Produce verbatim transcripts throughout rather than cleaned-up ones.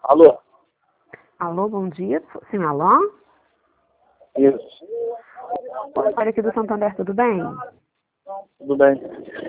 Alô? Alô, bom dia. Sim, alô? Isso. Oi, olha aqui do Santander, tudo bem? Tudo bem?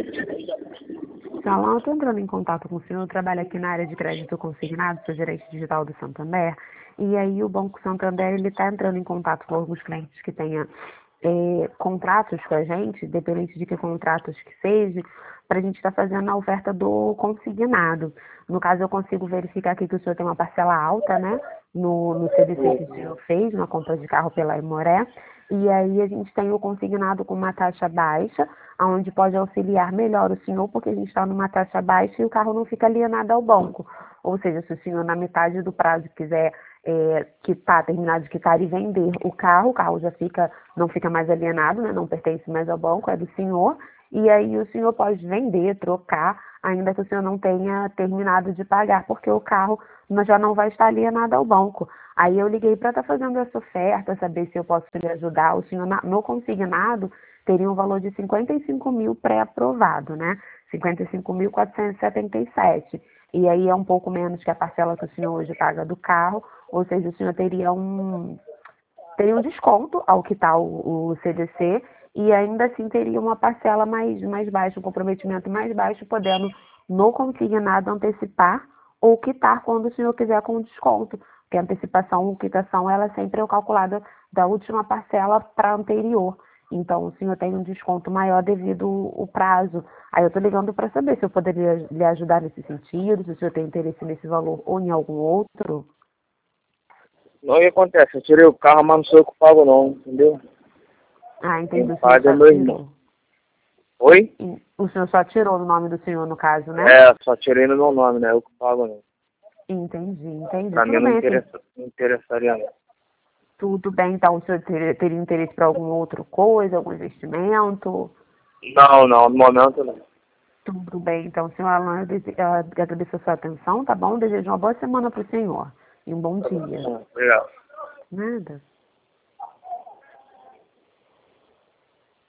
Sim, alô, eu estou entrando em contato com o senhor. Eu trabalho aqui na área de crédito consignado, sou gerente digital do Santander. E aí o Banco Santander, ele está entrando em contato com alguns clientes que tenham é, contratos com a gente, independente de que contratos que seja, para a gente estar fazendo a oferta do consignado. No caso, eu consigo verificar aqui que o senhor tem uma parcela alta, né, no, no C D C que o senhor fez, na compra de carro pela Imoré, e aí a gente tem o consignado com uma taxa baixa, onde pode auxiliar melhor o senhor, porque a gente está numa taxa baixa e o carro não fica alienado ao banco. Ou seja, se o senhor na metade do prazo quiser é, quitar, terminar de quitar e vender o carro, o carro já fica, não fica mais alienado, né, não pertence mais ao banco, é do senhor, e aí o senhor pode vender, trocar, ainda que o senhor não tenha terminado de pagar, porque o carro já não vai estar alienado ao banco. Aí eu liguei para estar fazendo essa oferta, saber se eu posso lhe ajudar. O senhor, no consignado, teria um valor de cinquenta e cinco mil pré-aprovado, né? cinquenta e cinco mil quatrocentos e setenta e sete. E aí é um pouco menos que a parcela que o senhor hoje paga do carro, ou seja, o senhor teria um, teria um desconto ao quitar o, o C D C e ainda assim teria uma parcela mais, mais baixa, um comprometimento mais baixo, podendo no consignado antecipar ou quitar quando o senhor quiser com desconto. Porque a antecipação ou quitação ela sempre é calculada da última parcela para a anterior. Então, o senhor tem um desconto maior devido ao prazo. Aí eu estou ligando para saber se eu poderia lhe ajudar nesse sentido, se o senhor tem interesse nesse valor ou em algum outro. Não, o que acontece? Eu tirei o carro, mas não sou eu que pago não, entendeu? Ah, entendi. Quem O senhor paga é só meu irmão. tirou. Oi? E o senhor só tirou no nome do senhor, no caso, né? É, só tirei no meu nome, né? Eu que pago não. Entendi, entendi. Pra mim Tudo não, bem, assim, interessa, não interessaria não. tudo bem. Então, o senhor teria, teria interesse para alguma outra coisa, algum investimento? Não, não, no momento não. Tudo bem. Então, senhor Alan, eu dese- eu agradeço a sua atenção, tá bom? Desejo uma boa semana para o senhor e um bom dia. Obrigado. Nada.